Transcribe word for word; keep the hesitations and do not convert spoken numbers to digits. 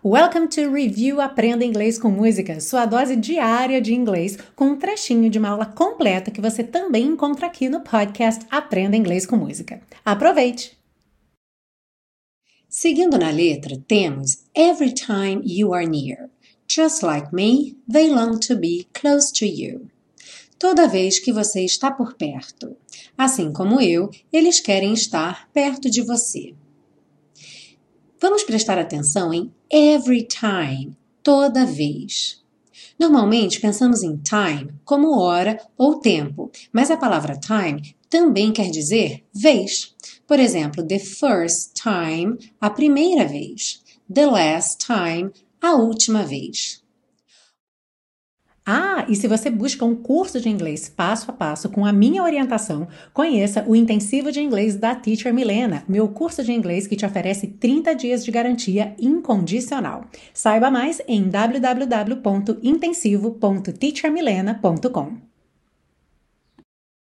Welcome to Review Aprenda Inglês com Música, sua dose diária de inglês com um trechinho de uma aula completa que você também encontra aqui no podcast Aprenda Inglês com Música. Aproveite! Seguindo na letra, temos Every time you are near. Just like me, they long to be close to you. Toda vez que você está por perto. Assim como eu, eles querem estar perto de você. Vamos prestar atenção em every time, toda vez. Normalmente pensamos em time como hora ou tempo, mas a palavra time também quer dizer vez. Por exemplo, the first time, a primeira vez. The last time, a última vez. Ah, e se você busca um curso de inglês passo a passo com a minha orientação, conheça o Intensivo de Inglês da Teacher Milena, meu curso de inglês que te oferece trinta dias de garantia incondicional. Saiba mais em w w w ponto intensivo ponto teacher milena ponto com.